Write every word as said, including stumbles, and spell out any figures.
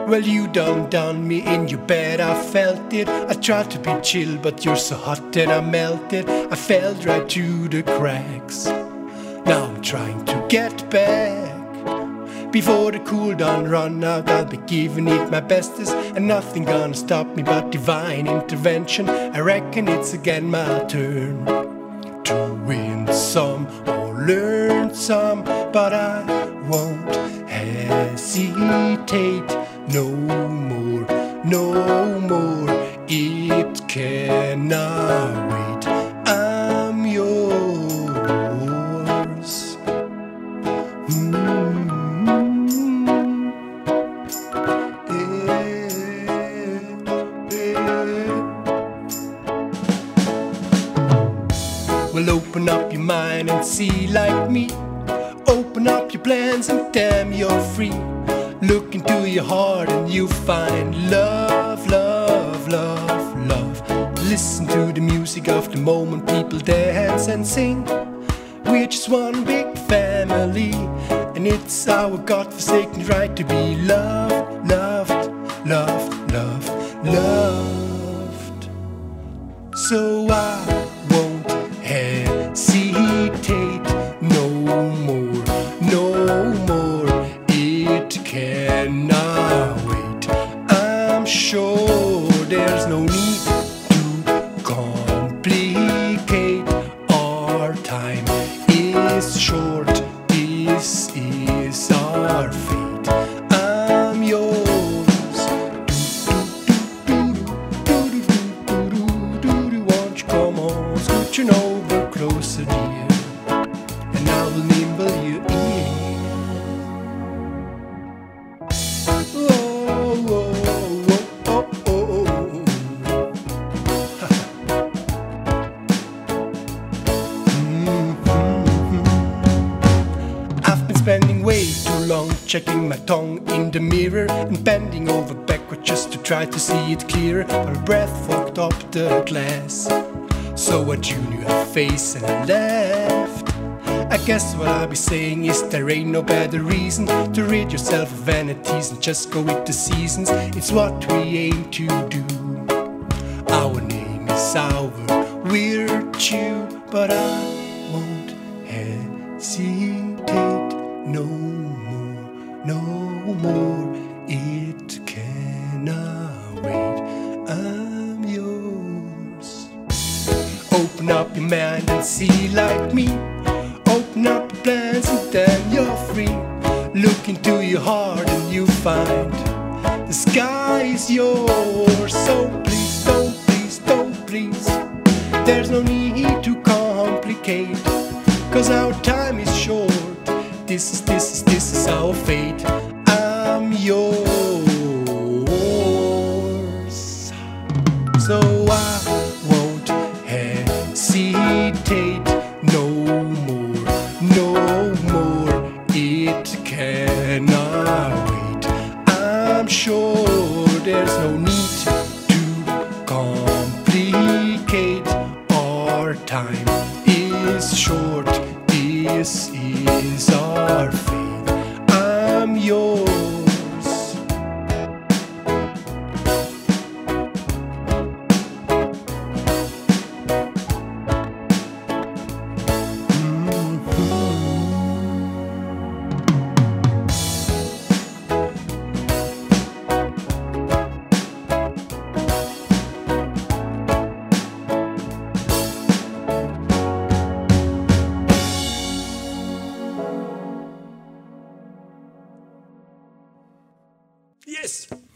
Well, you done done me in your bed, I felt it. I tried to be chill, but you're so hot that I melted. I fell right through the cracks. Now I'm trying to get back. Before the cool down run out, I'll be giving it my bestest, and nothing gonna stop me but divine intervention. I reckon it's again my turn to win some or learn some, but I won't hesitate no more, no more. It cannot wait. I'm yours. Mm-hmm. Well, open up your mind and see like me. Open up your plans and damn, you're free. Look into your heart and you'll find love, love, love, love. Listen to the music of the moment, people dance and sing. We're just one big family, and it's our God-forsaken right to be loved, loved, loved, loved, loved. So I won't hesitate no more, no more. It cannot wait. I'm sure there's no need to complicate. Our time is short. This is our fate. I'm yours. Won't you come on, scooching over closer, dear, and I will nimble your ear. Oh, oh, oh, oh, oh, mm-hmm. I've been spending way too long checking my tongue in the mirror and bending over backward just to try to see it clearer. My breath fogged up the glass, so I drew her face and I left. I guess what I'll be saying is there ain't no better reason to rid yourself of vanities and just go with the seasons. It's what we aim to do. Our name is our virtue, but I won't hesitate no more, no more. It cannot wait. I'm yours. Open up your mind and see like me. Open up your plans and then you're free. Look into your heart and you find the sky is yours. So please, don't, please, don't, please. There's no need to complicate, cause our time is short. This is, this is, this is our fate. I'm yours. So I won't hesitate no more, no more. It cannot wait. I'm sure there's no need to complicate. Our time is short. This is our fate. I'm yours. Yes!